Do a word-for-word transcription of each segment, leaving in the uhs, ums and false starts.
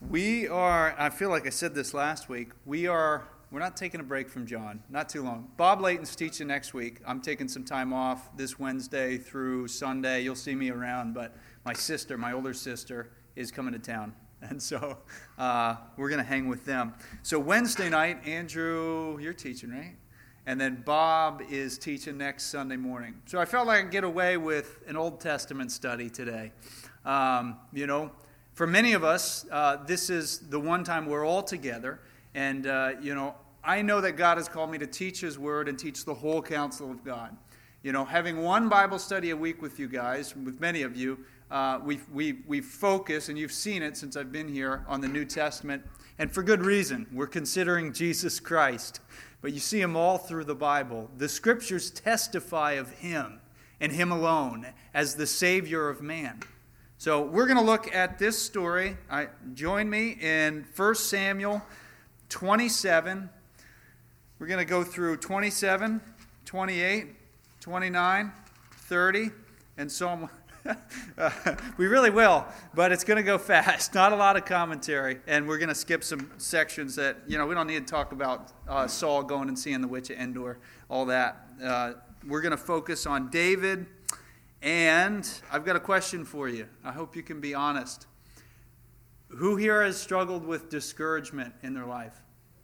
We are, I feel like I said this last week, we are, we're not taking a break from John, not too long. Bob Layton's teaching next week. I'm taking some time off this Wednesday through Sunday. You'll see me around, but my sister, my older sister, is coming to town. And so uh, we're going to hang with them. So Wednesday night, Andrew, you're teaching, right? And then Bob is teaching next Sunday morning. So I felt like I could get away with an Old Testament study today. Um, you know, for many of us, uh, this is the one time we're all together. And, uh, you know, I know that God has called me to teach His Word and teach the whole counsel of God. You know, having one Bible study a week with you guys, with many of you, uh, we we we focus, and you've seen it since I've been here, on the New Testament. And for good reason. We're considering Jesus Christ. But you see Him all through the Bible. The Scriptures testify of Him and Him alone as the Savior of man. So we're going to look at this story. I, join me in First Samuel twenty-seven. We're going to go through twenty-seven, twenty-eight, twenty-nine, thirty, and Psalm. uh, we really will, but it's going to go fast. Not a lot of commentary, and we're going to skip some sections that, you know, we don't need to talk about uh, Saul going and seeing the witch at Endor, all that. Uh, we're going to focus on David. And I've got a question for you. I hope you can be honest. Who here has struggled with discouragement in their life?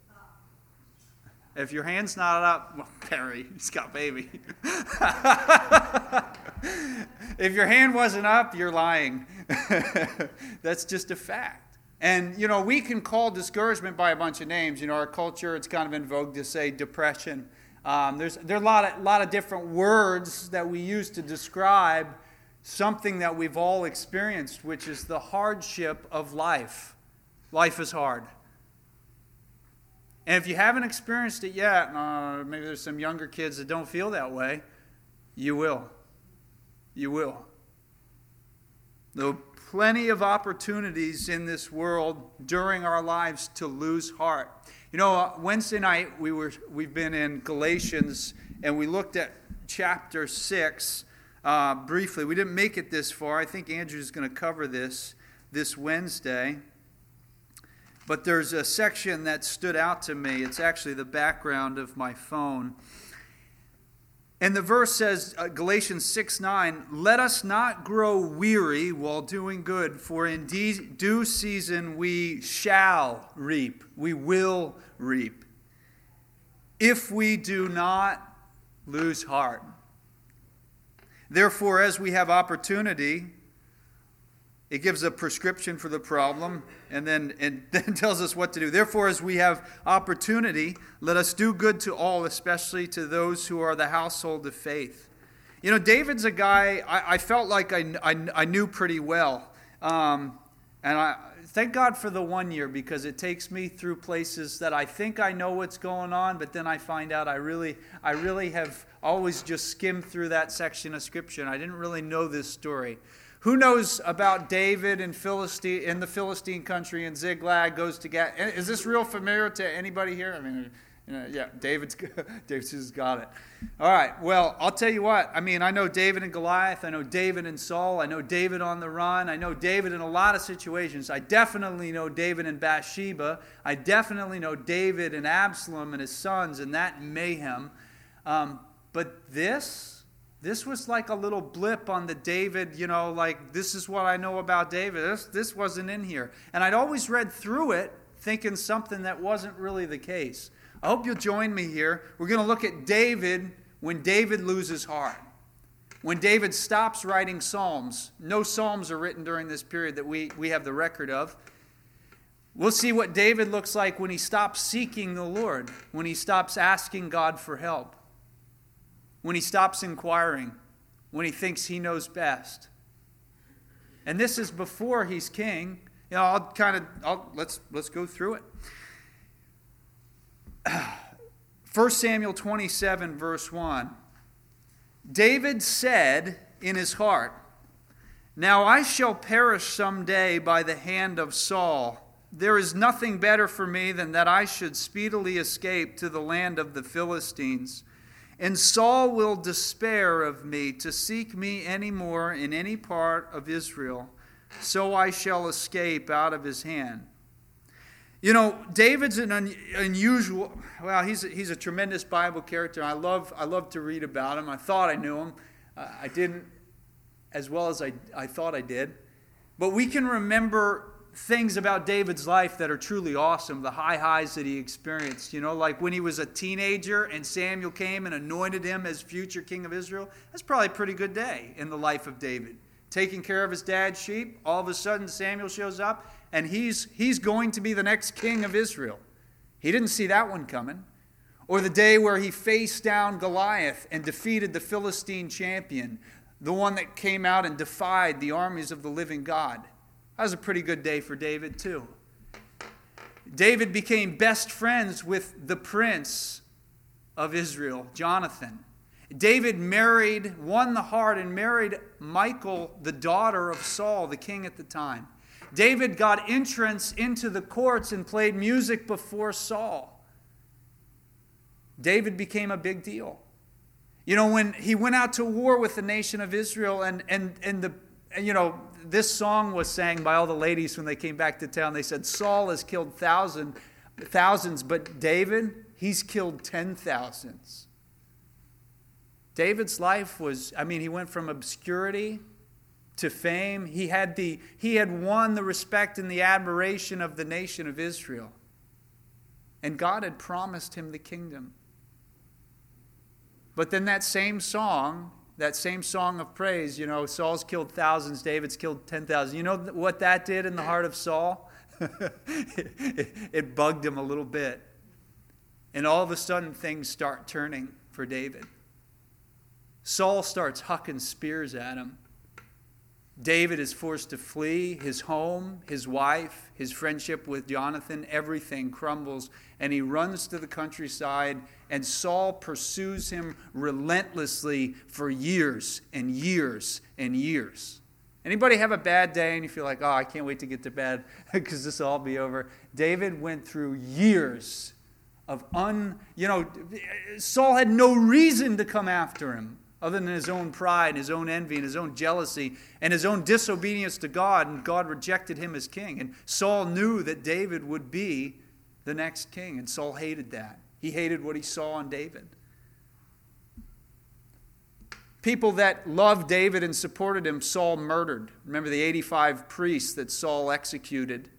If your hand's not up, well, Perry, he's got baby. If your hand wasn't up, you're lying. That's just a fact. And, you know, we can call discouragement by a bunch of names. You know, our culture, it's kind of in vogue to say depression. Um, there's there are a lot of, lot of different words that we use to describe something that we've all experienced, which is the hardship of life. Life is hard. And if you haven't experienced it yet, uh, maybe there's some younger kids that don't feel that way, you will. You will. There are plenty of opportunities in this world during our lives to lose heart. You know, uh, Wednesday night we were we've been in Galatians, and we looked at chapter six uh, briefly. We didn't make it this far. I think Andrew's going to cover this this Wednesday. But there's a section that stood out to me. It's actually the background of my phone. And the verse says, uh, Galatians six nine, "Let us not grow weary while doing good, for in de- due season we shall reap." We will reap. If we do not lose heart. Therefore, as we have opportunity, it gives a prescription for the problem, and then, and then tells us what to do. Therefore, as we have opportunity, let us do good to all, especially to those who are the household of faith. You know, David's a guy I, I felt like I, I, I knew pretty well. Um, and I thank God for the one year, because it takes me through places that I think I know what's going on, but then I find out I really, I really have always just skimmed through that section of Scripture, and I didn't really know this story. Who knows about David in Philistine in the Philistine country, and Ziklag goes to Gath? Is this real familiar to anybody here? I mean, you know, yeah, David's David's got it. All right. Well, I'll tell you what. I mean, I know David and Goliath. I know David and Saul. I know David on the run. I know David in a lot of situations. I definitely know David and Bathsheba. I definitely know David and Absalom and his sons and that mayhem. Um, but this. This was like a little blip on the David, you know, like, this is what I know about David. This, this wasn't in here. And I'd always read through it thinking something that wasn't really the case. I hope you'll join me here. We're going to look at David when David loses heart. When David stops writing psalms. No psalms are written during this period that we, we have the record of. We'll see what David looks like when he stops seeking the Lord, when he stops asking God for help. When he stops inquiring, when he thinks he knows best. And this is before he's king. You know, I'll kind of, I'll, let's let's go through it. First Samuel twenty-seven, verse one. David said in his heart, "Now I shall perish someday by the hand of Saul. There is nothing better for me than that I should speedily escape to the land of the Philistines. And Saul will despair of me to seek me any more in any part of Israel, so I shall escape out of his hand." You know, David's an un, unusual, well, he's a, he's a tremendous Bible character. I love I love to read about him. I thought I knew him. Uh, I didn't as well as I, I thought I did. But we can remember things about David's life that are truly awesome, the high highs that he experienced. You know, like when he was a teenager and Samuel came and anointed him as future king of Israel. That's probably a pretty good day in the life of David. Taking care of his dad's sheep, all of a sudden Samuel shows up, and he's he's going to be the next king of Israel. He didn't see that one coming. Or the day where he faced down Goliath and defeated the Philistine champion, the one that came out and defied the armies of the living God. That was a pretty good day for David too. David became best friends with the prince of Israel, Jonathan. David married, won the heart, and married Michal, the daughter of Saul, the king at the time. David got entrance into the courts and played music before Saul. David became a big deal. You know, when he went out to war with the nation of Israel, and and and the and, you know, this song was sang by all the ladies when they came back to town. They said, Saul has killed thousand, thousands, but David, he's killed ten thousands. David's life was, I mean, he went from obscurity to fame. He had the he had won the respect and the admiration of the nation of Israel. And God had promised him the kingdom. But then that same song, that same song of praise, you know, Saul's killed thousands, David's killed ten thousand. You know what that did in the heart of Saul? it, it bugged him a little bit. And all of a sudden things start turning for David. Saul starts hucking spears at him. David is forced to flee. His home, his wife, his friendship with Jonathan, everything crumbles. And he runs to the countryside, and Saul pursues him relentlessly for years and years and years. Anybody have a bad day and you feel like, oh, I can't wait to get to bed because this will all be over? David went through years of un... You know, Saul had no reason to come after him, other than his own pride, and his own envy, and his own jealousy, and his own disobedience to God, and God rejected him as king. And Saul knew that David would be the next king, and Saul hated that. He hated what he saw in David. People that loved David and supported him, Saul murdered. Remember the eighty-five priests that Saul executed?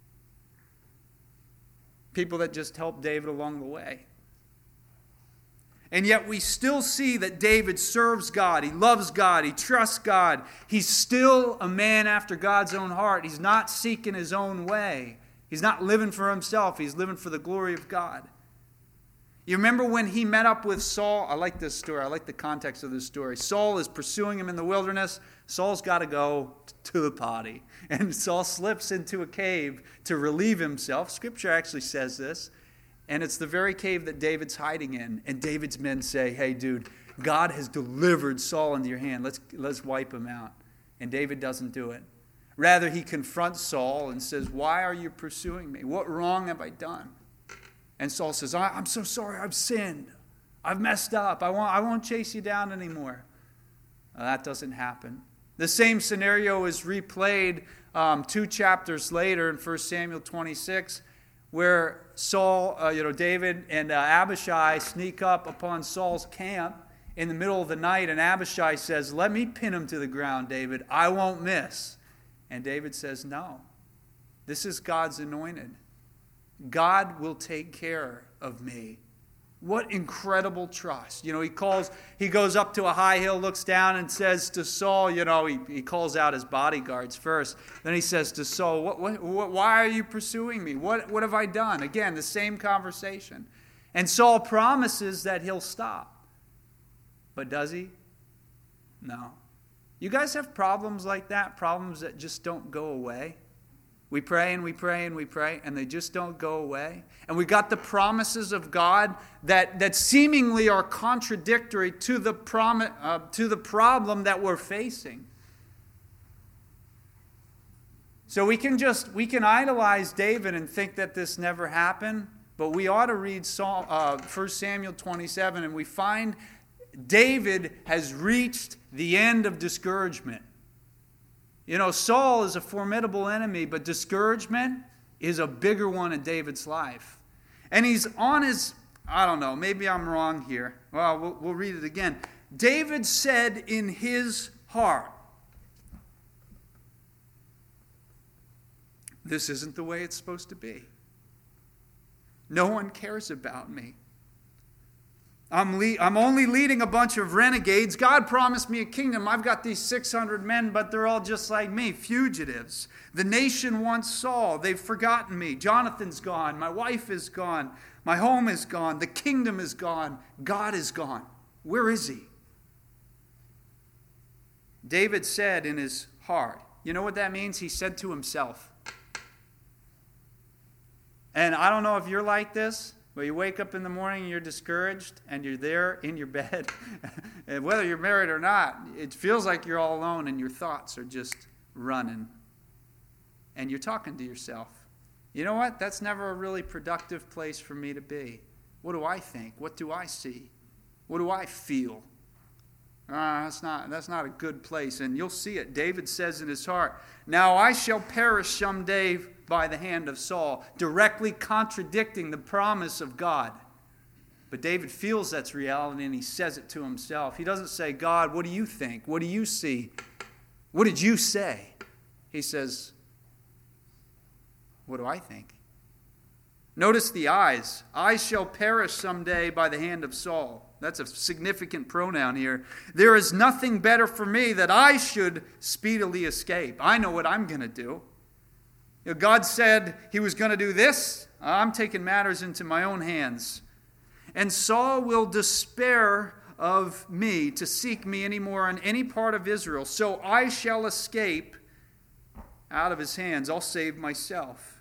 People that just helped David along the way. And yet we still see that David serves God. He loves God. He trusts God. He's still a man after God's own heart. He's not seeking his own way. He's not living for himself. He's living for the glory of God. You remember when he met up with Saul? I like this story. I like the context of this story. Saul is pursuing him in the wilderness. Saul's got to go to the potty. And Saul slips into a cave to relieve himself. Scripture actually says this. And it's the very cave that David's hiding in. And David's men say, hey, dude, God has delivered Saul into your hand. Let's, let's wipe him out. And David doesn't do it. Rather, he confronts Saul and says, why are you pursuing me? What wrong have I done? And Saul says, I'm so sorry. I've sinned. I've messed up. I won't, I won't chase you down anymore. Well, that doesn't happen. The same scenario is replayed um, two chapters later in First Samuel twenty-six, where Saul, uh, you know, David and uh, Abishai sneak up upon Saul's camp in the middle of the night, and Abishai says, let me pin him to the ground, David. I won't miss. And David says, no. This is God's anointed. God will take care of me. What incredible trust. You know, he calls, he goes up to a high hill, looks down and says to Saul, you know, he, he calls out his bodyguards first. Then he says to Saul, what, what, what, why are you pursuing me? What, what have I done? Again, the same conversation. And Saul promises that he'll stop. But does he? No. You guys have problems like that? Problems that just don't go away? We pray and we pray and we pray, and they just don't go away. And we got the promises of God that, that seemingly are contradictory to the, prom- uh, to the problem that we're facing. So we can just, we can idolize David and think that this never happened, but we ought to read Psalm, uh, First Samuel twenty-seven, and we find David has reached the end of discouragement. You know, Saul is a formidable enemy, but discouragement, is a bigger one in David's life. And he's on his, I don't know, maybe I'm wrong here. Well, we'll, we'll read it again. David said in his heart, this isn't the way it's supposed to be. No one cares about me. I'm, le- I'm only leading a bunch of renegades. God promised me a kingdom. I've got these six hundred men, but they're all just like me, fugitives. The nation wants Saul. They've forgotten me. Jonathan's gone. My wife is gone. My home is gone. The kingdom is gone. God is gone. Where is he? David said in his heart. You know what that means? He said to himself. And I don't know if you're like this. But you wake up in the morning and you're discouraged and you're there in your bed. And whether you're married or not, it feels like you're all alone and your thoughts are just running. And you're talking to yourself. You know what? That's never a really productive place for me to be. What do I think? What do I see? What do I feel? Uh, that's not, that's not a good place. And you'll see it. David says in his heart, now I shall perish someday by the hand of Saul, directly contradicting the promise of God. But David feels that's reality and he says it to himself. He doesn't say, God, what do you think? What do you see? What did you say? He says, what do I think? Notice the eyes. I shall perish someday by the hand of Saul. That's a significant pronoun here. There is nothing better for me that I should speedily escape. I know what I'm going to do. You know, God said he was going to do this. I'm taking matters into my own hands. And Saul will despair of me to seek me anymore in any part of Israel. So I shall escape out of his hands. I'll save myself.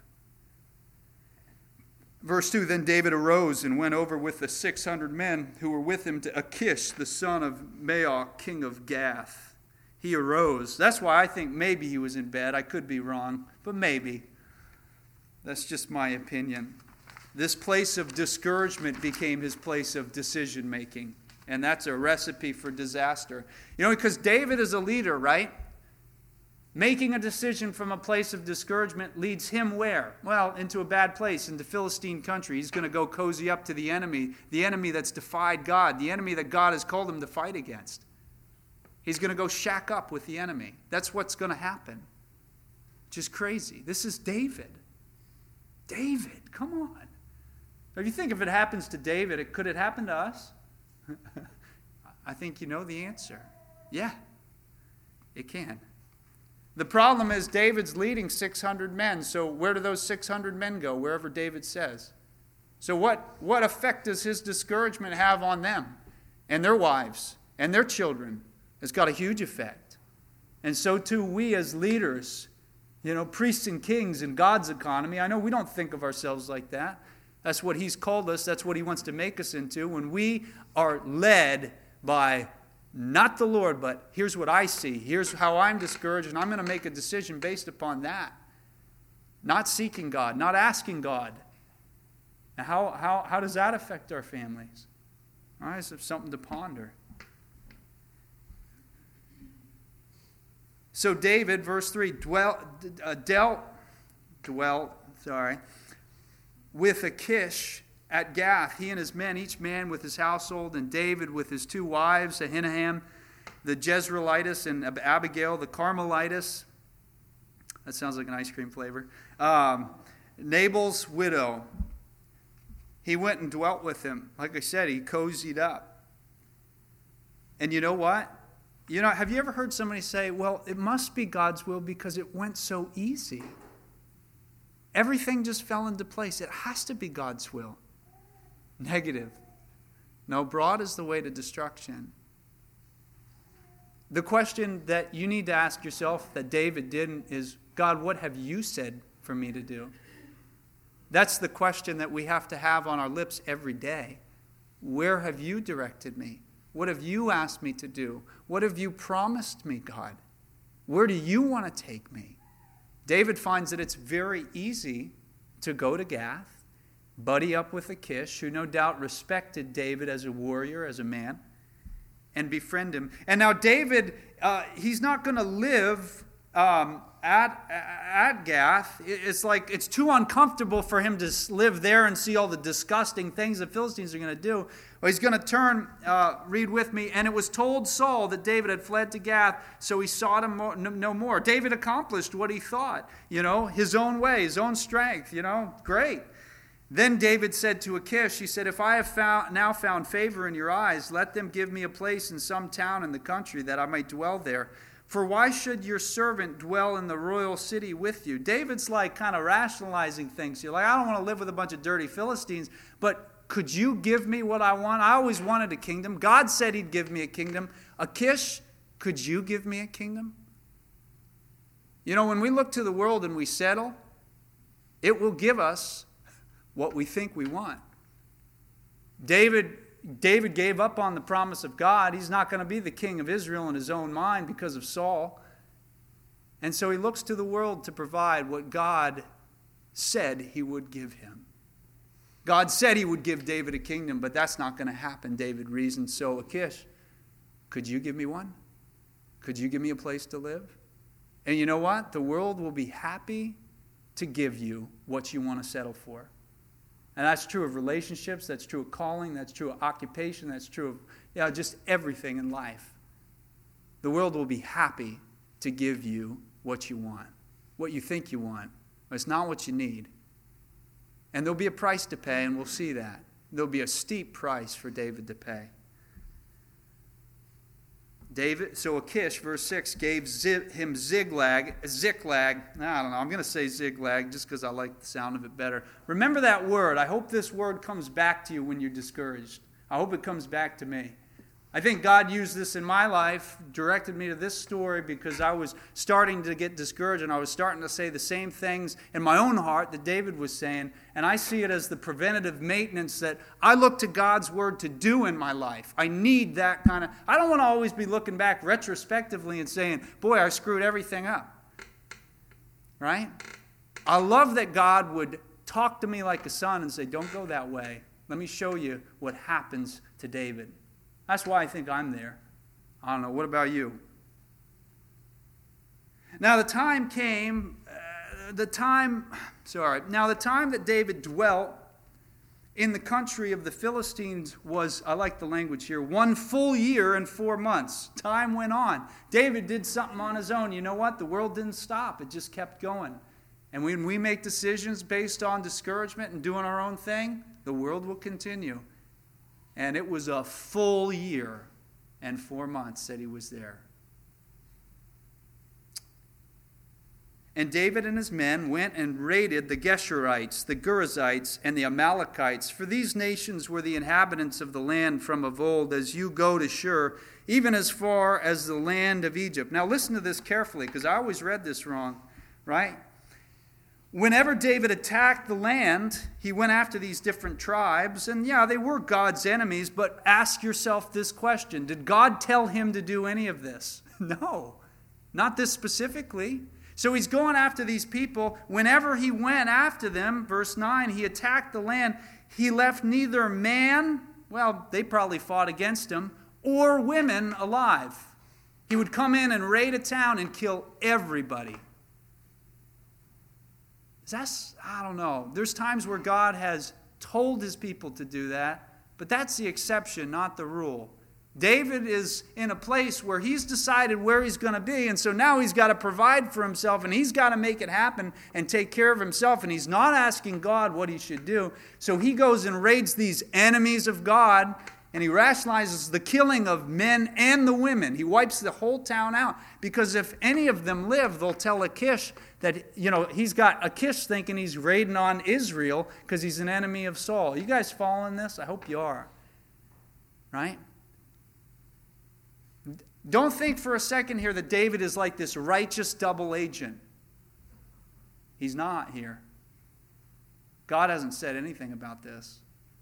Verse two, then David arose and went over with the six hundred men who were with him to Achish, the son of Maoch, king of Gath. He arose. That's why I think maybe he was in bed. I could be wrong, but maybe. That's just my opinion. This place of discouragement became his place of decision making. And that's a recipe for disaster. You know, because David is a leader, right? Making a decision from a place of discouragement leads him where? Well, into a bad place, into Philistine country. He's going to go cozy up to the enemy, the enemy that's defied God, the enemy that God has called him to fight against. He's going to go shack up with the enemy. That's what's going to happen. Just crazy. This is David. David, come on. If you think if it happens to David, it, could it happen to us? I think you know the answer. Yeah, it can. The problem is David's leading six hundred men. So where do those six hundred men go? Wherever David says. So what, what effect does his discouragement have on them and their wives and their children? It's got a huge effect. And so too we as leaders, you know, priests and kings in God's economy. I know we don't think of ourselves like that. That's what he's called us. That's what he wants to make us into. When we are led by not the Lord, but here's what I see. Here's how I'm discouraged, and I'm going to make a decision based upon that. Not seeking God, not asking God. Now, how, how, how does that affect our families? All right, so something to ponder. So David, verse three, dwell, uh, dealt, dwelt, sorry, with Achish at Gath, he and his men, each man with his household, and David with his two wives, Ahinoam, the Jezreelitess, and Abigail, the Carmelitess. That sounds like an ice cream flavor. Um, Nabal's widow. He went and dwelt with him. Like I said, he cozied up. And you know what? You know, have you ever heard somebody say, well, it must be God's will because it went so easy. Everything just fell into place. It has to be God's will. Negative. No, broad is the way to destruction. The question that you need to ask yourself that David didn't is, God, what have you said for me to do? That's the question that we have to have on our lips every day. Where have you directed me? What have you asked me to do? What have you promised me, God? Where do you want to take me? David finds that it's very easy to go to Gath, buddy up with Achish, who no doubt respected David as a warrior, as a man, and befriend him. And now David, uh, he's not going to live um, at, at Gath, it's like it's too uncomfortable for him to live there and see all the disgusting things the Philistines are going to do. Well, he's going to turn, uh, read with me, and it was told Saul that David had fled to Gath, so he sought him no more. David accomplished what he thought, you know, his own way, his own strength, you know, great. Then David said to Achish, he said, if I have found, now found favor in your eyes, let them give me a place in some town in the country that I might dwell there. For why should your servant dwell in the royal city with you? David's like kind of rationalizing things. You're like, I don't want to live with a bunch of dirty Philistines, but could you give me what I want? I always wanted a kingdom. God said he'd give me a kingdom. Achish, could you give me a kingdom? You know, when we look to the world and we settle, it will give us what we think we want. David, David gave up on the promise of God. He's not going to be the king of Israel in his own mind because of Saul. And so he looks to the world to provide what God said he would give him. God said he would give David a kingdom, but that's not going to happen, David reasoned. So, Achish, could you give me one? Could you give me a place to live? And you know what? The world will be happy to give you what you want to settle for. And that's true of relationships, that's true of calling, that's true of occupation, that's true of you know, just everything in life. The world will be happy to give you what you want, what you think you want, but it's not what you need. And there'll be a price to pay, and we'll see that. There'll be a steep price for David to pay. David, so Achish, verse six, gave him Ziklag, Ziklag. I don't know, I'm going to say Ziklag just because I like the sound of it better. Remember that word. I hope this word comes back to you when you're discouraged. I hope it comes back to me. I think God used this in my life, directed me to this story because I was starting to get discouraged and I was starting to say the same things in my own heart that David was saying. And I see it as the preventative maintenance that I look to God's word to do in my life. I need that kind of, I don't want to always be looking back retrospectively and saying, boy, I screwed everything up. Right? I love that God would talk to me like a son and say, don't go that way. Let me show you what happens to David. That's why I think I'm there. I don't know. What about you? Now the time came, uh, the time, sorry. Now the time that David dwelt in the country of the Philistines was, I like the language here, one full year and four months. Time went on. David did something on his own. You know what? The world didn't stop. It just kept going. And when we make decisions based on discouragement and doing our own thing, the world will continue. And it was a full year and four months that he was there. And David and his men went and raided the Geshurites, the Girzites, and the Amalekites. For these nations were the inhabitants of the land from of old, as you go to Shur, even as far as the land of Egypt. Now listen to this carefully, because I always read this wrong, right? Whenever David attacked the land, he went after these different tribes. And yeah, they were God's enemies, but ask yourself this question. Did God tell him to do any of this? No, not this specifically. So he's going after these people. Whenever he went after them, verse nine, he attacked the land. He left neither man, well, they probably fought against him, or women alive. He would come in and raid a town and kill everybody. That's, I don't know. There's times where God has told his people to do that, but that's the exception, not the rule. David is in a place where he's decided where he's going to be, and so now he's got to provide for himself, and he's got to make it happen and take care of himself, and he's not asking God what he should do. So he goes and raids these enemies of God, and he rationalizes the killing of men and the women. He wipes the whole town out, because if any of them live, they'll tell Achish that, you know, he's got Achish thinking he's raiding on Israel because he's an enemy of Saul. You guys following this? I hope you are. Right? Don't think for a second here that David is like this righteous double agent. He's not here. God hasn't said anything about this.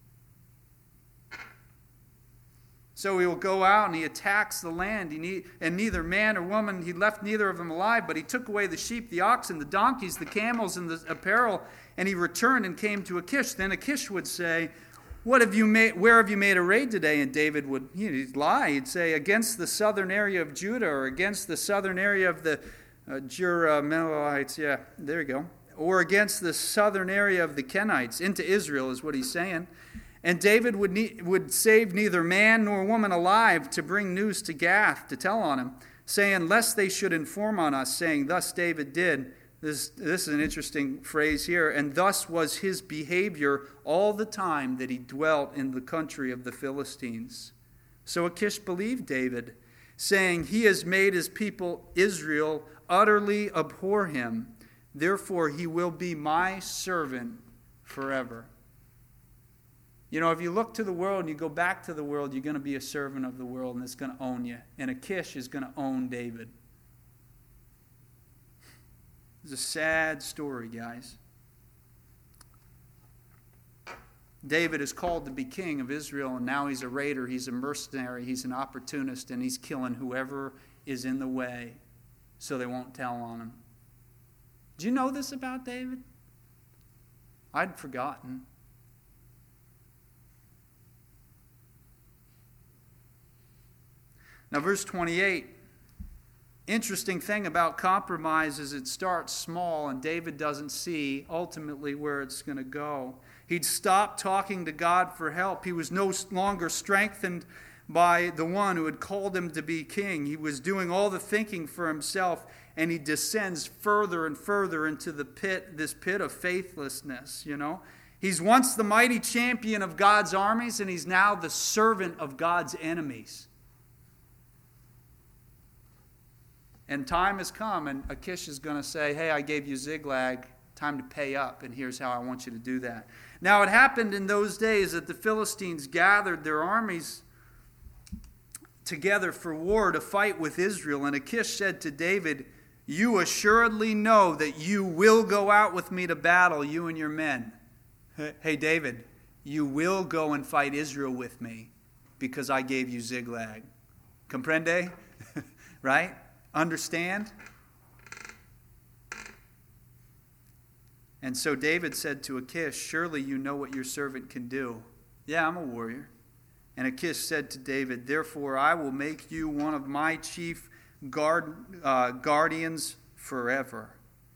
So he will go out and he attacks the land. He need, and neither man or woman, he left neither of them alive, but he took away the sheep, the oxen, the donkeys, the camels, and the apparel, and he returned and came to Achish. Then Achish would say, "What have you made? Where have you made a raid today?" And David would he'd lie. He'd say, "Against the southern area of Judah, or against the southern area of the uh, Jerahmeelites, yeah, there you go. Or against the southern area of the Kenites, into Israel is what he's saying. And David would, ne- would save neither man nor woman alive to bring news to Gath to tell on him, saying, lest they should inform on us, saying, thus David did. This, this is an interesting phrase here. And thus was his behavior all the time that he dwelt in the country of the Philistines. So Achish believed David, saying, he has made his people Israel utterly abhor him. Therefore he will be my servant forever. You know, if you look to the world and you go back to the world, you're going to be a servant of the world and it's going to own you. And Achish is going to own David. It's a sad story, guys. David is called to be king of Israel, and now he's a raider, he's a mercenary, he's an opportunist, and he's killing whoever is in the way so they won't tell on him. Do you know this about David? I'd forgotten. Now, verse twenty-eight, interesting thing about compromise is it starts small, and David doesn't see ultimately where it's going to go. He'd stopped talking to God for help. He was no longer strengthened by the one who had called him to be king. He was doing all the thinking for himself, and he descends further and further into the pit, this pit of faithlessness, you know. He's once the mighty champion of God's armies, and he's now the servant of God's enemies. And time has come, and Achish is going to say, hey, I gave you Ziklag, time to pay up, and here's how I want you to do that. Now, it happened in those days that the Philistines gathered their armies together for war to fight with Israel. And Achish said to David, you assuredly know that you will go out with me to battle, you and your men. Hey, David, you will go and fight Israel with me because I gave you Ziklag. Comprende? Right? Understand? And so David said to Achish, surely you know what your servant can do. Yeah, I'm a warrior. And Achish said to David, therefore I will make you one of my chief guard, uh, guardians forever.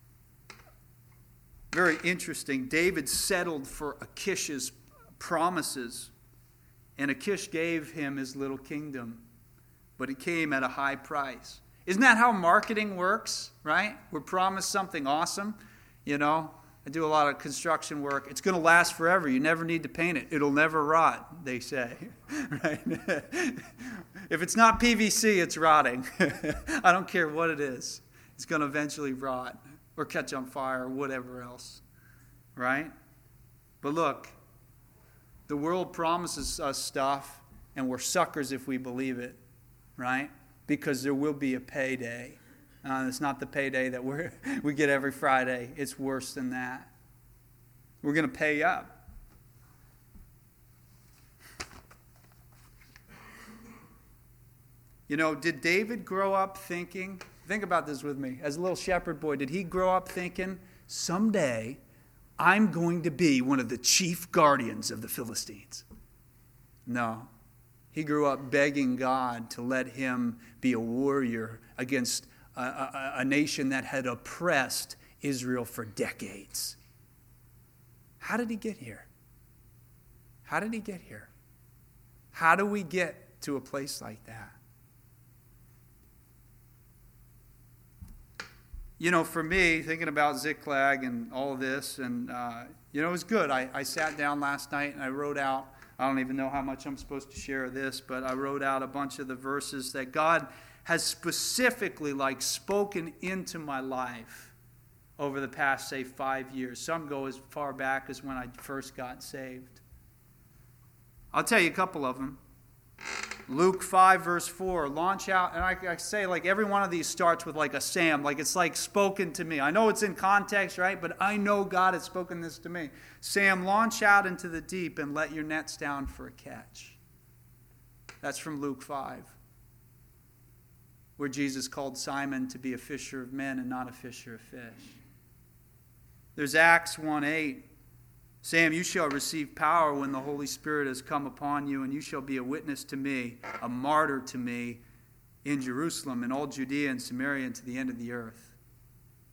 Very interesting. David settled for Achish's promises. And Achish gave him his little kingdom. But it came at a high price. Isn't that how marketing works, right? We're promised something awesome. You know, I do a lot of construction work. It's going to last forever. You never need to paint it. It'll never rot, they say. Right? If it's not P V C, it's rotting. I don't care what it is. It's going to eventually rot or catch on fire or whatever else. Right? But look, the world promises us stuff, and we're suckers if we believe it. Right? Because there will be a payday. Uh, it's not the payday that we we get every Friday. It's worse than that. We're going to pay up. You know, did David grow up thinking, think about this with me, as a little shepherd boy, did he grow up thinking, someday I'm going to be one of the chief guardians of the Philistines? No. He grew up begging God to let him be a warrior against a, a, a nation that had oppressed Israel for decades. How did he get here? How did he get here? How do we get to a place like that? You know, for me, thinking about Ziklag and all of this, and, uh, you know, it was good. I, I sat down last night and I wrote out, I don't even know how much I'm supposed to share of this, but I wrote out a bunch of the verses that God has specifically, like, spoken into my life over the past, say, five years. Some go as far back as when I first got saved. I'll tell you a couple of them. Luke five, verse four, launch out. And I, I say, like, every one of these starts with, like, a Sam. Like, it's, like, spoken to me. I know it's in context, right? But I know God has spoken this to me. Sam, launch out into the deep and let your nets down for a catch. That's from Luke five, where Jesus called Simon to be a fisher of men and not a fisher of fish. There's Acts one eight. Sam, you shall receive power when the Holy Spirit has come upon you, and you shall be a witness to me, a martyr to me, in Jerusalem and all Judea and Samaria and to the end of the earth.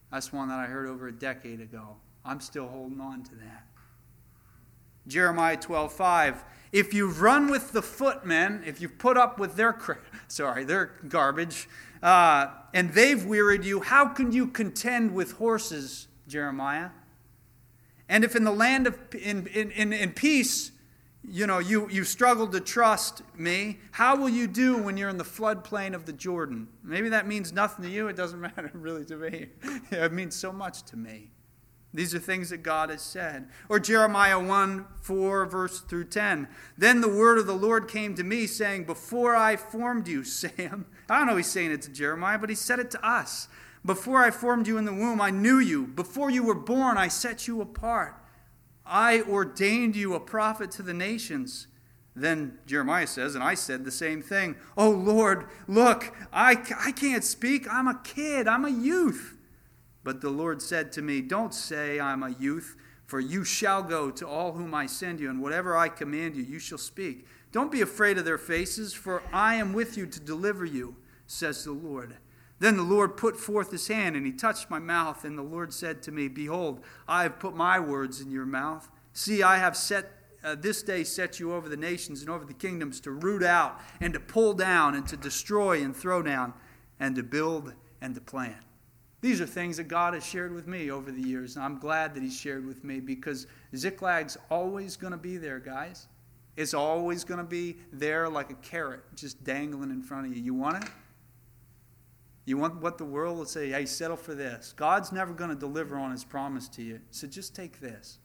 That's one that I heard over a decade ago. I'm still holding on to that. Jeremiah twelve five. If you've run with the footmen, if you've put up with their sorry, their garbage, uh, and they've wearied you, how can you contend with horses, Jeremiah? And if in the land of in in, in, in peace, you know, you, you struggle to trust me, how will you do when you're in the floodplain of the Jordan? Maybe that means nothing to you. It doesn't matter really to me. It means so much to me. These are things that God has said. Or Jeremiah one, four, verse through ten. Then the word of the Lord came to me, saying, before I formed you, Sam. I don't know he's saying it to Jeremiah, but he said it to us. Before I formed you in the womb, I knew you. Before you were born, I set you apart. I ordained you a prophet to the nations. Then Jeremiah says, and I said the same thing. Oh, Lord, look, I, I can't speak. I'm a kid. I'm a youth. But the Lord said to me, don't say I'm a youth, for you shall go to all whom I send you, and whatever I command you, you shall speak. Don't be afraid of their faces, for I am with you to deliver you, says the Lord. Then the Lord put forth his hand, and he touched my mouth, and the Lord said to me, behold, I have put my words in your mouth. See, I have set uh, this day set you over the nations and over the kingdoms to root out and to pull down and to destroy and throw down and to build and to plant. These are things that God has shared with me over the years, and I'm glad that he's shared with me because Ziklag's always going to be there, guys. It's always going to be there like a carrot just dangling in front of you. You want it? You want what the world will say, hey, settle for this. God's never going to deliver on his promise to you. So just take this.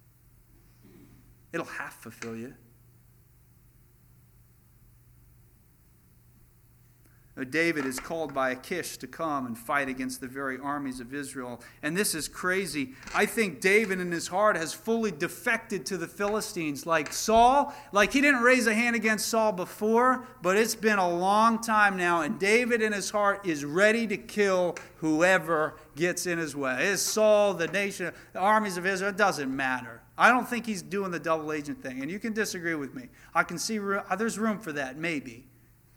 It'll half fulfill you. David is called by Achish to come and fight against the very armies of Israel. And this is crazy. I think David in his heart has fully defected to the Philistines. Like Saul, like he didn't raise a hand against Saul before, but it's been a long time now. And David in his heart is ready to kill whoever gets in his way. It's Saul, the nation, the armies of Israel, it doesn't matter. I don't think he's doing the double agent thing. And you can disagree with me. I can see there's room for that, maybe.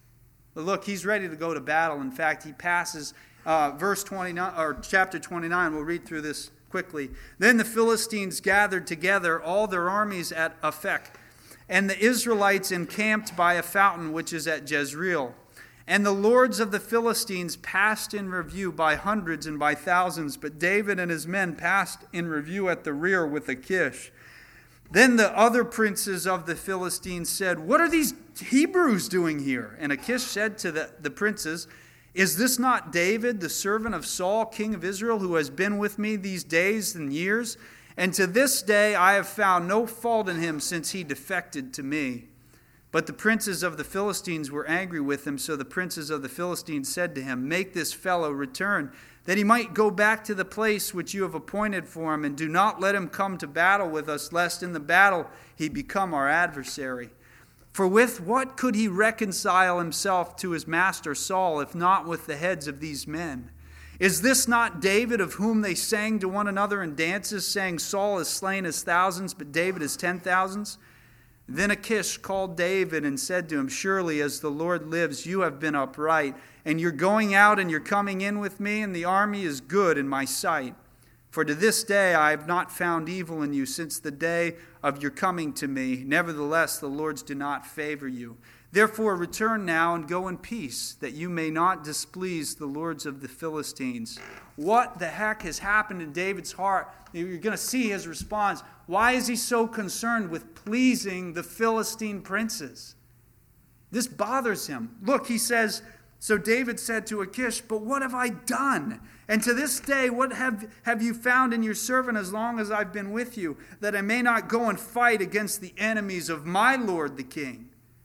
But look, he's ready to go to battle. In fact, he passes uh, verse twenty-nine or chapter twenty-nine. We'll read through this quickly. Then the Philistines gathered together all their armies at Aphek, and the Israelites encamped by a fountain which is at Jezreel. And the lords of the Philistines passed in review by hundreds and by thousands, but David and his men passed in review at the rear with Achish. Then the other princes of the Philistines said, what are these Hebrews doing here? And Achish said to the, the princes, is this not David, the servant of Saul, king of Israel, who has been with me these days and years? And to this day I have found no fault in him since he defected to me. But the princes of the Philistines were angry with him, so the princes of the Philistines said to him, make this fellow return, that he might go back to the place which you have appointed for him, and do not let him come to battle with us, lest in the battle he become our adversary. For with what could he reconcile himself to his master Saul, if not with the heads of these men? Is this not David, of whom they sang to one another in dances, saying, Saul has slain his thousands, but David his ten thousands? Then Achish called David and said to him, surely as the Lord lives, you have been upright, and you're going out and you're coming in with me, and the army is good in my sight. For to this day I have not found evil in you since the day of your coming to me. Nevertheless, the Lords do not favor you. Therefore return now and go in peace, that you may not displease the lords of the Philistines. What the heck has happened in David's heart? You're going to see his response. Why is he so concerned with pleasing the Philistine princes? This bothers him. Look, he says, so David said to Achish, but what have I done? And to this day, what have, have you found in your servant as long as I've been with you, that I may not go and fight against the enemies of my lord the king?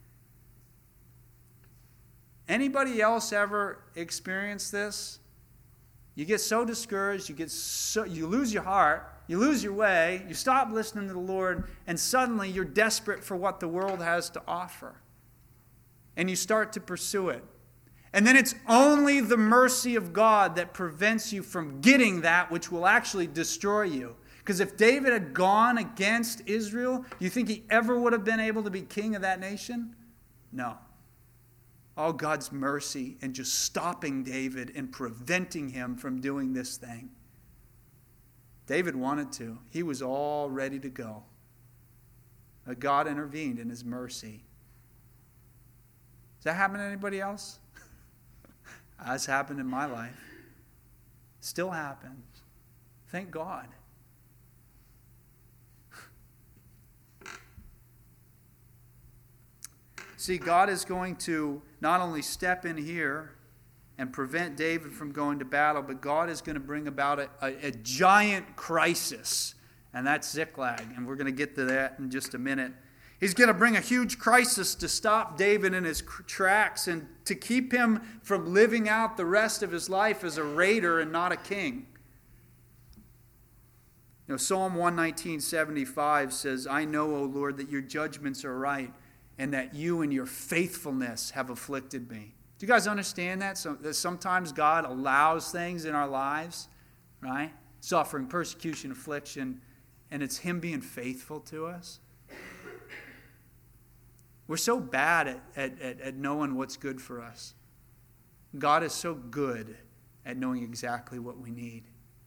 Anybody else ever experienced this? You get so discouraged, you get so you lose your heart, you lose your way, you stop listening to the Lord, and suddenly you're desperate for what the world has to offer. And you start to pursue it. And then it's only the mercy of God that prevents you from getting that which will actually destroy you. Because if David had gone against Israel, do you think he ever would have been able to be king of that nation? No. All God's mercy and just stopping David and preventing him from doing this thing. David wanted to. He was all ready to go. But God intervened in his mercy. Does that happen to anybody else? That's happened in my life. Still happens. Thank God. See, God is going to not only step in here and prevent David from going to battle, but God is going to bring about a, a, a giant crisis, and that's Ziklag, and we're going to get to that in just a minute. He's going to bring a huge crisis to stop David in his tracks and to keep him from living out the rest of his life as a raider and not a king. You know, Psalm one nineteen, seventy-five says, I know, O Lord, that your judgments are right, and that you and your faithfulness have afflicted me. Do you guys understand that? So that sometimes God allows things in our lives, right? Suffering, persecution, affliction, and it's him being faithful to us. We're so bad at, at, at, at knowing what's good for us. God is so good at knowing exactly what we need.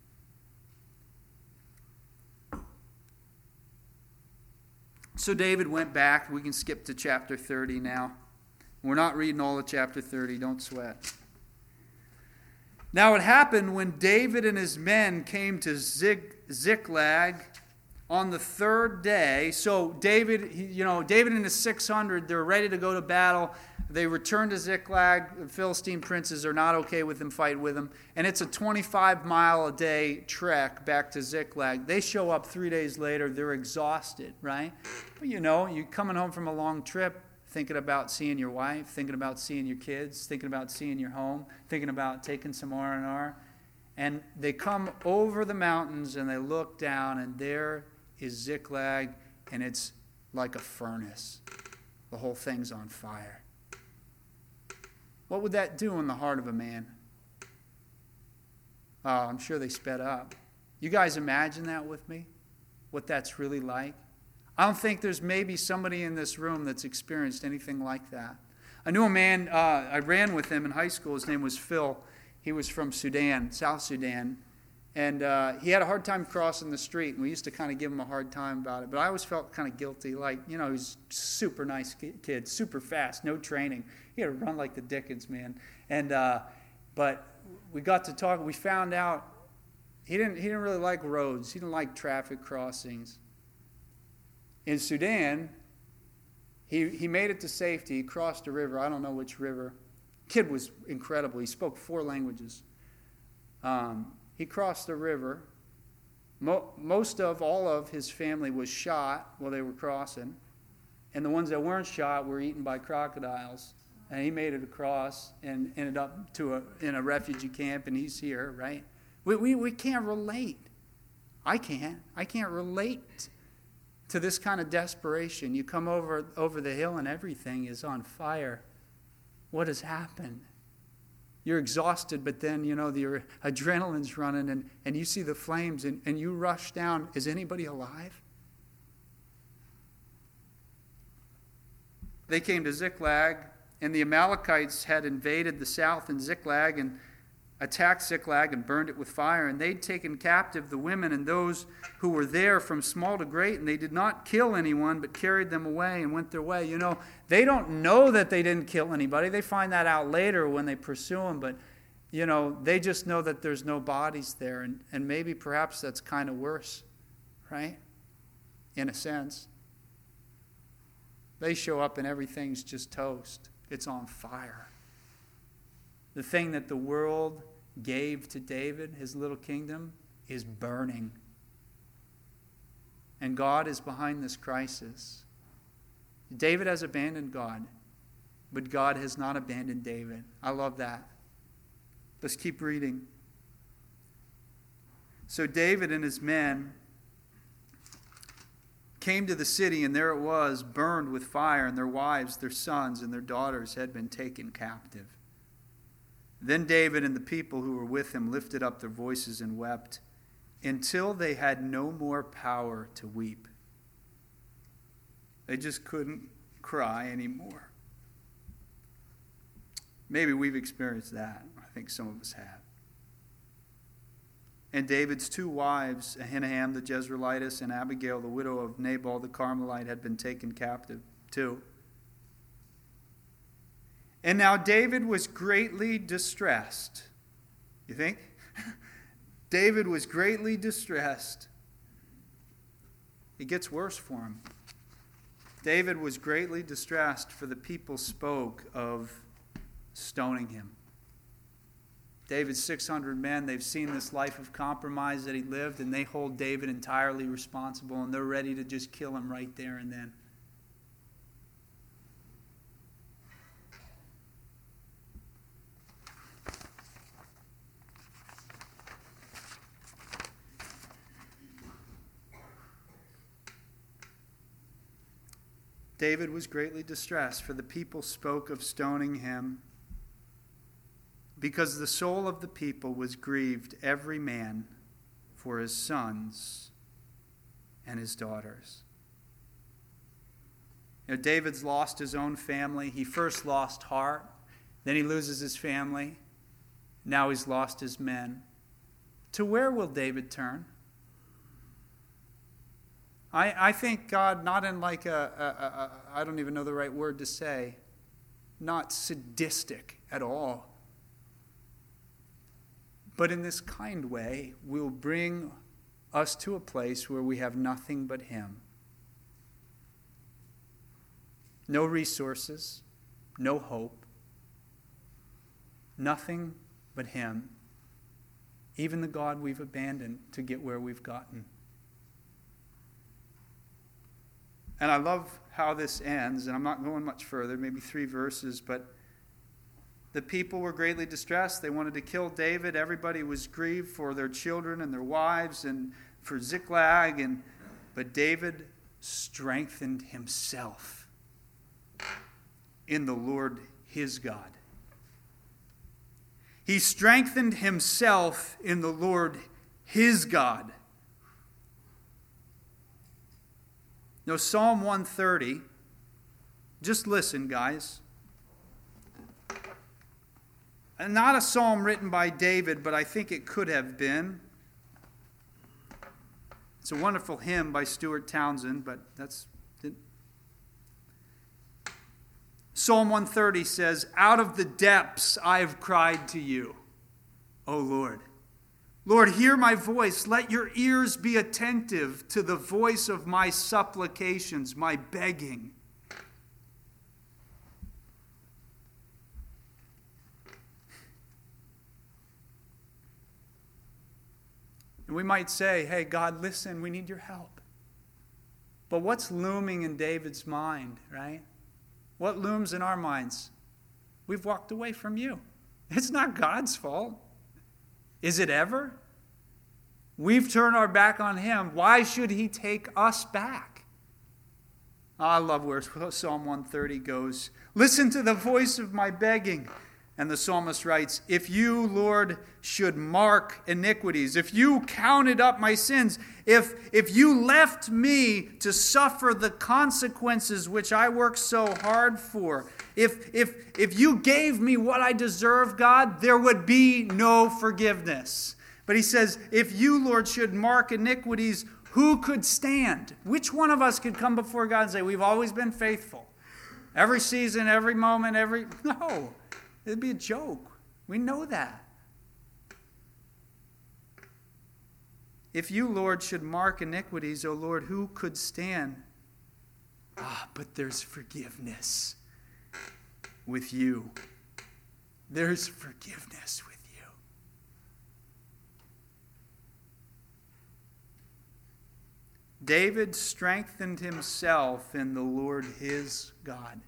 So David went back. We can skip to chapter thirty now. We're not reading all of chapter thirty. Don't sweat. Now it happened when David and his men came to Zig, Ziklag on the third day. So David, you know, David and his six hundred, they're ready to go to battle. They return to Ziklag. The Philistine princes are not okay with them fighting with them. And it's a twenty-five mile a day trek back to Ziklag. They show up three days later. They're exhausted, right? But you know, you're coming home from a long trip, thinking about seeing your wife, thinking about seeing your kids, thinking about seeing your home, thinking about taking some R and R. And they come over the mountains and they look down, and there is Ziklag, and it's like a furnace. The whole thing's on fire. What would that do in the heart of a man? Oh, I'm sure they sped up. You guys imagine that with me? What that's really like? I don't think there's maybe somebody in this room that's experienced anything like that. I knew a man, uh, I ran with him in high school. His name was Phil. He was from Sudan, South Sudan. And uh, he had a hard time crossing the street, and we used to kind of give him a hard time about it. But I always felt kind of guilty. Like, you know, he's a super nice kid, super fast, no training. He had to run like the Dickens, man. And uh, but we got to talk. We found out he didn't. He didn't really like roads. He didn't like traffic crossings. In Sudan, he he made it to safety. He crossed a river. I don't know which river. Kid was incredible. He spoke four languages. Um, He crossed the river. Mo- most of, all of his family was shot while they were crossing. And the ones that weren't shot were eaten by crocodiles. And he made it across and ended up to a, in a refugee camp, and he's here, right? We, we, we can't relate. I can't. I can't relate to this kind of desperation. You come over, over the hill and everything is on fire. What has happened? You're exhausted, but then, you know, the adrenaline's running, and, and you see the flames, and, and you rush down. Is anybody alive? They came to Ziklag, and the Amalekites had invaded the south in Ziklag and attacked Ziklag and burned it with fire. And they'd taken captive the women and those who were there from small to great, and they did not kill anyone, but carried them away and went their way. You know, they don't know that they didn't kill anybody. They find that out later when they pursue them, but, you know, they just know that there's no bodies there, and, and maybe perhaps that's kind of worse, right? In a sense. They show up and everything's just toast. It's on fire. The thing that the world gave to David, his little kingdom, is burning. And God is behind this crisis. David has abandoned God, but God has not abandoned David. I love that. Let's keep reading. So David and his men came to the city, and there it was, burned with fire, and their wives, their sons, and their daughters had been taken captive. Then David and the people who were with him lifted up their voices and wept until they had no more power to weep. They just couldn't cry anymore. Maybe we've experienced that. I think some of us have. And David's two wives, Ahinoam the Jezreelitess and Abigail, the widow of Nabal the Carmelite, had been taken captive too. And now David was greatly distressed. You think? David was greatly distressed. It gets worse for him. David was greatly distressed, for the people spoke of stoning him. David's six hundred men, they've seen this life of compromise that he lived, and they hold David entirely responsible, and they're ready to just kill him right there and then. David was greatly distressed, for the people spoke of stoning him, because the soul of the people was grieved, every man for his sons and his daughters. You know, David's lost his own family. He first lost heart, then he loses his family. Now he's lost his men. To where will David turn? I, I think God, not in like a, a, a, a, I don't even know the right word to say, not sadistic at all, but in this kind way, will bring us to a place where we have nothing but him. No resources, no hope, nothing but him, even the God we've abandoned to get where we've gotten. And I love how this ends, and I'm not going much further, maybe three verses, but the people were greatly distressed. They wanted to kill David. Everybody was grieved for their children and their wives and for Ziklag. And, but David strengthened himself in the Lord his God. He strengthened himself in the Lord his God. Now, Psalm one thirty, just listen, guys. And not a psalm written by David, but I think it could have been. It's a wonderful hymn by Stuart Townsend, but that's... It. Psalm one thirty says, "Out of the depths I have cried to you, O Lord. Lord, hear my voice. Let your ears be attentive to the voice of my supplications, my begging." And we might say, hey, God, listen, we need your help. But what's looming in David's mind, right? What looms in our minds? We've walked away from you. It's not God's fault. Is it ever? We've turned our back on him. Why should he take us back? I love where Psalm one thirty goes. Listen to the voice of my begging. And the psalmist writes, if you, Lord, should mark iniquities, if you counted up my sins, if, if you left me to suffer the consequences which I worked so hard for, if, if, if you gave me what I deserve, God, there would be no forgiveness. But he says, if you, Lord, should mark iniquities, who could stand? Which one of us could come before God and say, we've always been faithful? Every season, every moment, every... No. It'd be a joke. We know that. If you, Lord, should mark iniquities, O Lord, who could stand? Ah, but there's forgiveness with you. There's forgiveness with you. David strengthened himself in the Lord his God.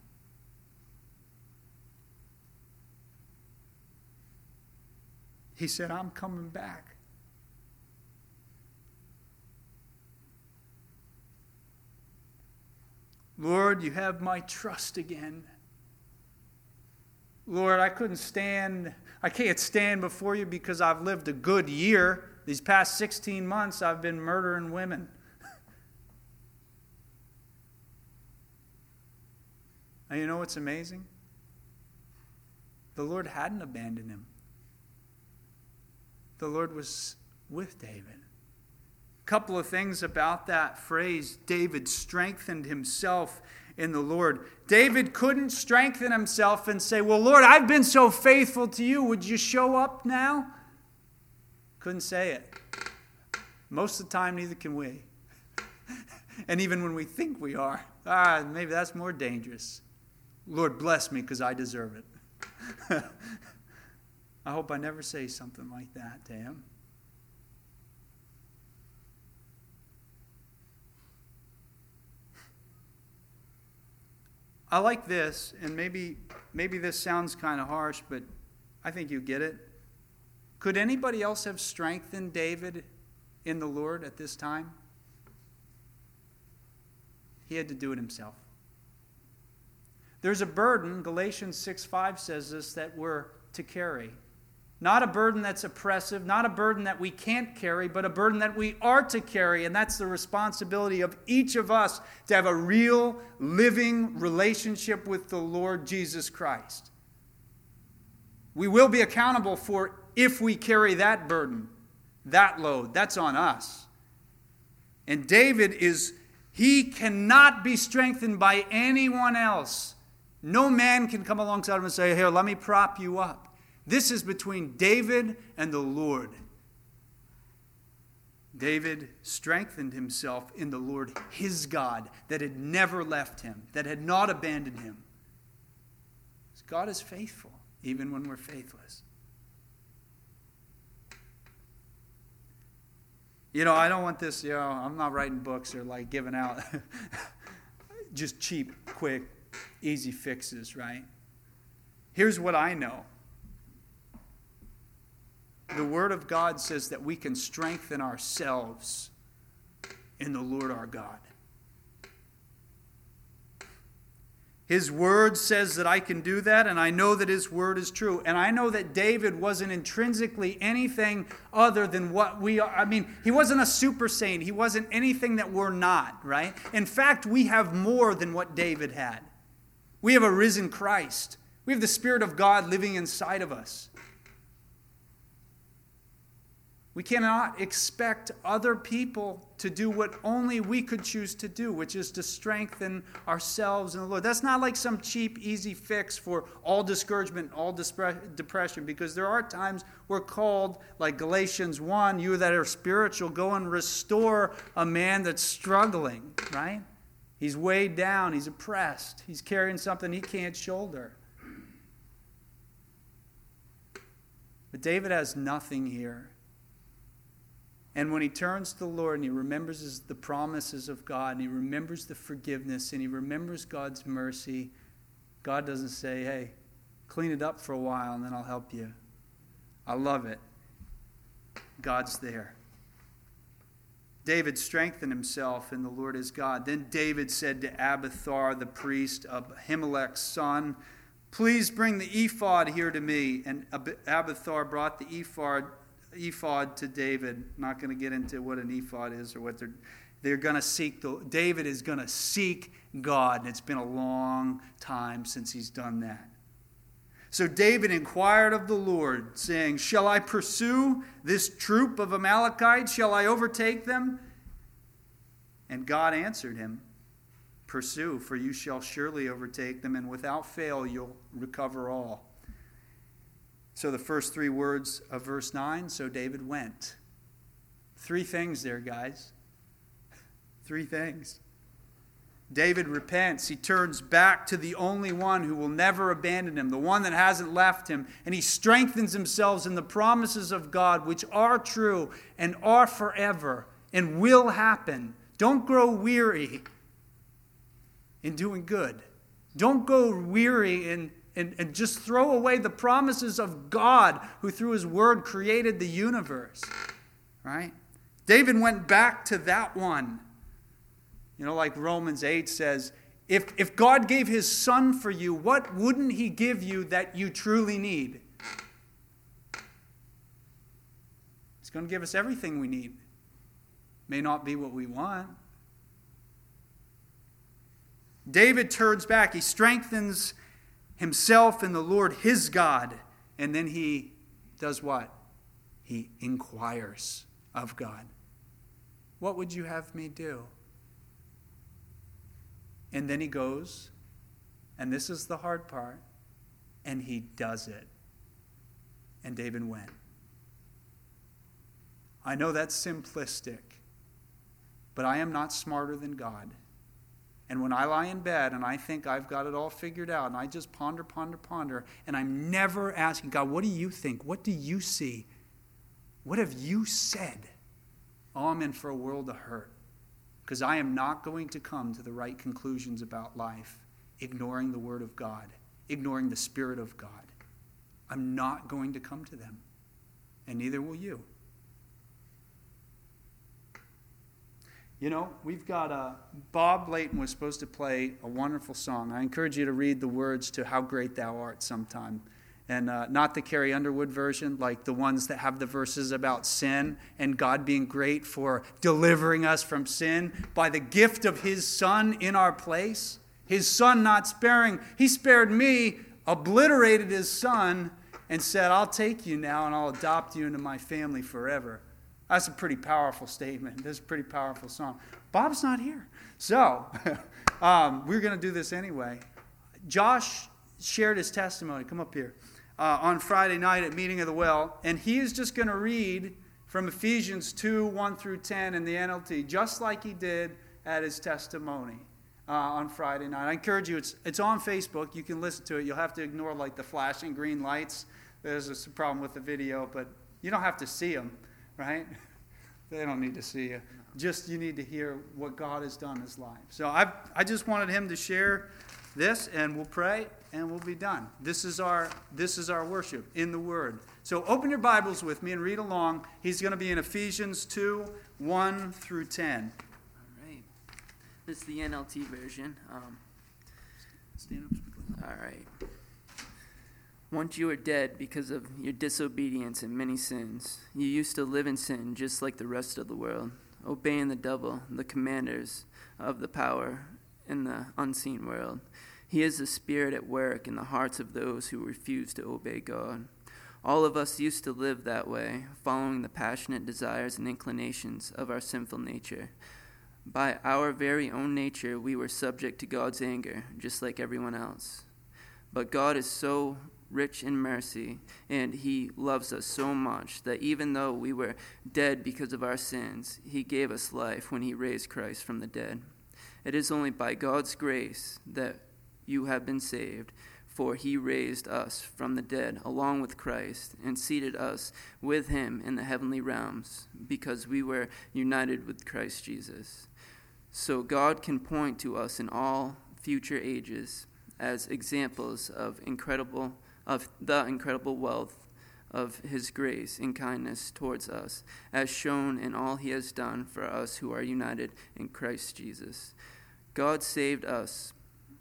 He said, I'm coming back. Lord, you have my trust again. Lord, I couldn't stand, I can't stand before you because I've lived a good year. These past sixteen months, I've been murdering women. And you know what's amazing? The Lord hadn't abandoned him. The Lord was with David. A couple of things about that phrase, David strengthened himself in the Lord. David couldn't strengthen himself and say, well, Lord, I've been so faithful to you. Would you show up now? Couldn't say it. Most of the time, neither can we. And even when we think we are, ah, maybe that's more dangerous. Lord, bless me because I deserve it. I hope I never say something like that to him. I like this, and maybe maybe this sounds kind of harsh, but I think you get it. Could anybody else have strengthened David in the Lord at this time? He had to do it himself. There's a burden, Galatians six five says this, that we're to carry. Not a burden that's oppressive, not a burden that we can't carry, but a burden that we are to carry. And that's the responsibility of each of us to have a real, living relationship with the Lord Jesus Christ. We will be accountable for if we carry that burden, that load. That's on us. And David is, he cannot be strengthened by anyone else. No man can come alongside him and say, here, let me prop you up. This is between David and the Lord. David strengthened himself in the Lord, his God, that had never left him, that had not abandoned him. God is faithful, even when we're faithless. You know, I don't want this, you know, I'm not writing books or like giving out just cheap, quick, easy fixes, right? Here's what I know. The Word of God says that we can strengthen ourselves in the Lord our God. His Word says that I can do that, and I know that His Word is true. And I know that David wasn't intrinsically anything other than what we are. I mean, he wasn't a super saint. He wasn't anything that we're not, right? In fact, we have more than what David had. We have a risen Christ. We have the Spirit of God living inside of us. We cannot expect other people to do what only we could choose to do, which is to strengthen ourselves in the Lord. That's not like some cheap, easy fix for all discouragement, all depression, because there are times we're called, like Galatians one, you that are spiritual, go and restore a man that's struggling, right? He's weighed down, he's oppressed, he's carrying something he can't shoulder. But David has nothing here. And when he turns to the Lord and he remembers his, the promises of God, and he remembers the forgiveness, and he remembers God's mercy, God doesn't say, hey, clean it up for a while and then I'll help you. I love it. God's there. David strengthened himself in the Lord his God. Then David said to Abiathar, the priest of Ahimelech's son, please bring the ephod here to me. And Abiathar brought the ephod ephod to David. Not going to get into what an ephod is or what they're they're going to seek. The, David is going to seek God, and it's been a long time since he's done that. So David inquired of the Lord, saying, shall I pursue this troop of Amalekites? Shall I overtake them? And God answered him, pursue, for you shall surely overtake them, and without fail you'll recover all. So the first three words of verse nine, so David went. Three things there, guys. Three things. David repents. He turns back to the only one who will never abandon him, the one that hasn't left him, and he strengthens himself in the promises of God, which are true and are forever and will happen. Don't grow weary in doing good. Don't go weary in And, and just throw away the promises of God who through his word created the universe. Right? David went back to that one. You know, like Romans eight says, if, if God gave his son for you, what wouldn't he give you that you truly need? He's going to give us everything we need. May not be what we want. David turns back. He strengthens himself in the Lord, his God. And then he does what? He inquires of God? What would you have me do? And then he goes, and this is the hard part, and he does it. And David went. I know that's simplistic, but I am not smarter than God. And when I lie in bed and I think I've got it all figured out, and I just ponder, ponder, ponder, and I'm never asking, God, what do you think? What do you see? What have you said? Oh, I'm in for a world of hurt, because I am not going to come to the right conclusions about life, ignoring the Word of God, ignoring the Spirit of God. I'm not going to come to them, and neither will you. You know, we've got a, Bob Layton was supposed to play a wonderful song. I encourage you to read the words to How Great Thou Art sometime. And uh, not the Carrie Underwood version, like the ones that have the verses about sin and God being great for delivering us from sin by the gift of his Son in our place. His Son not sparing. He spared me, obliterated his Son, and said, I'll take you now and I'll adopt you into my family forever. That's a pretty powerful statement. That's a pretty powerful song. Bob's not here. So, um, we're going to do this anyway. Josh shared his testimony. Come up here. Uh, on Friday night at Meeting of the Well. And he is just going to read from Ephesians two, one through ten in the N L T, just like he did at his testimony uh, on Friday night. I encourage you, it's, it's on Facebook. You can listen to it. You'll have to ignore like the flashing green lights. There's a problem with the video, but you don't have to see them. Right? They don't need to see you. Just you need to hear what God has done in his life. So I I just wanted him to share this, and we'll pray, and we'll be done. This is our this is our worship in the Word. So open your Bibles with me and read along. He's going to be in Ephesians two, one through ten. All right. This is the N L T version. Um, Stand up. all right. Once you were dead because of your disobedience and many sins. You used to live in sin just like the rest of the world, obeying the devil, the commanders of the power in the unseen world. He is the spirit at work in the hearts of those who refuse to obey God. All of us used to live that way, following the passionate desires and inclinations of our sinful nature. By our very own nature, we were subject to God's anger, just like everyone else. But God is so rich in mercy, and he loves us so much that even though we were dead because of our sins, he gave us life when he raised Christ from the dead. It is only by God's grace that you have been saved, for he raised us from the dead along with Christ and seated us with him in the heavenly realms, because we were united with Christ Jesus. So God can point to us in all future ages as examples of incredible of the incredible wealth of his grace and kindness towards us, as shown in all he has done for us who are united in Christ Jesus. God saved us,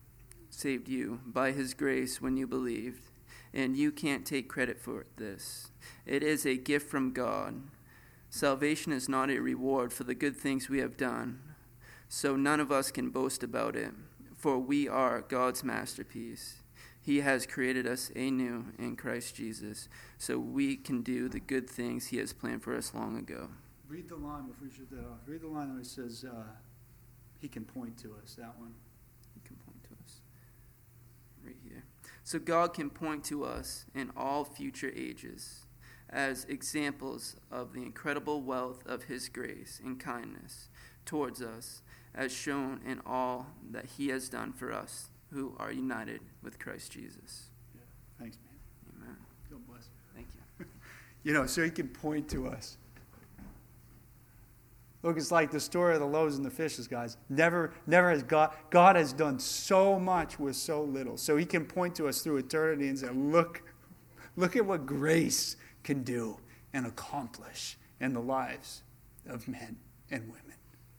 saved you by his grace when you believed, and you can't take credit for this. It is a gift from God. Salvation is not a reward for the good things we have done, so none of us can boast about it, for we are God's masterpiece. He has created us anew in Christ Jesus, so we can do the good things he has planned for us long ago. Read the line before you shut that off. Read the line where it says, uh, he can point to us, that one. He can point to us. Right here. So God can point to us in all future ages as examples of the incredible wealth of his grace and kindness towards us, as shown in all that he has done for us who are united with Christ Jesus. Yeah. Thanks, man. Amen. God bless you. Thank you. You know, so he can point to us. Look, it's like the story of the loaves and the fishes, guys. Never, never has God, God has done so much with so little. So he can point to us through eternity and say, look, look at what grace can do and accomplish in the lives of men and women.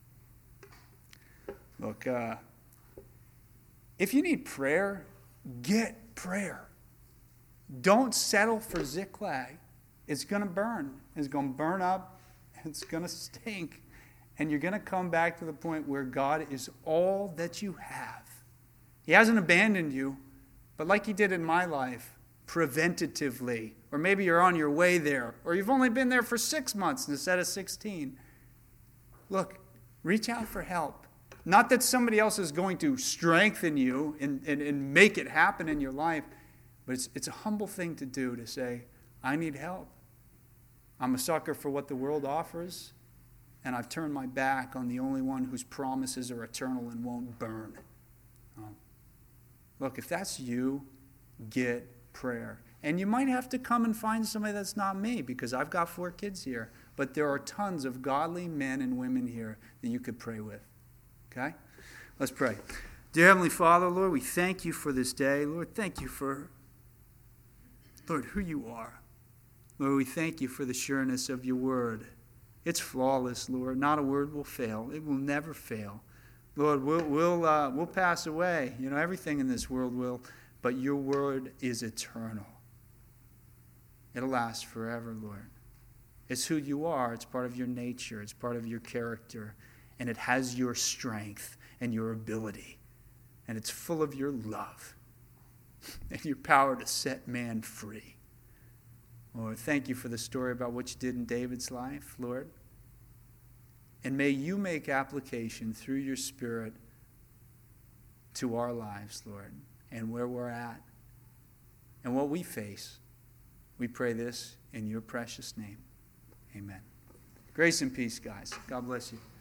Look, uh, if you need prayer, get prayer. Don't settle for Ziklag. It's going to burn. It's going to burn up. It's going to stink. And you're going to come back to the point where God is all that you have. He hasn't abandoned you, but like he did in my life, preventatively. Or maybe you're on your way there, or you've only been there for six months instead of sixteen. Look, reach out for help. Not that somebody else is going to strengthen you and, and, and make it happen in your life, but it's, it's a humble thing to do, to say, I need help. I'm a sucker for what the world offers, and I've turned my back on the only one whose promises are eternal and won't burn. Um, look, if that's you, get prayer. And you might have to come and find somebody that's not me, because I've got four kids here. But there are tons of godly men and women here that you could pray with. Okay? Let's pray. Dear Heavenly Father, Lord, we thank you for this day. Lord, thank you for, Lord, who you are. Lord, we thank you for the sureness of your word. It's flawless, Lord. Not a word will fail. It will never fail. Lord, we'll, we'll, uh, we'll pass away. You know, everything in this world will. But your word is eternal. It'll last forever, Lord. It's who you are. It's part of your nature. It's part of your character. And it has your strength and your ability. And it's full of your love and your power to set man free. Lord, thank you for the story about what you did in David's life, Lord. And may you make application through your Spirit to our lives, Lord, and where we're at and what we face. We pray this in your precious name. Amen. Grace and peace, guys. God bless you.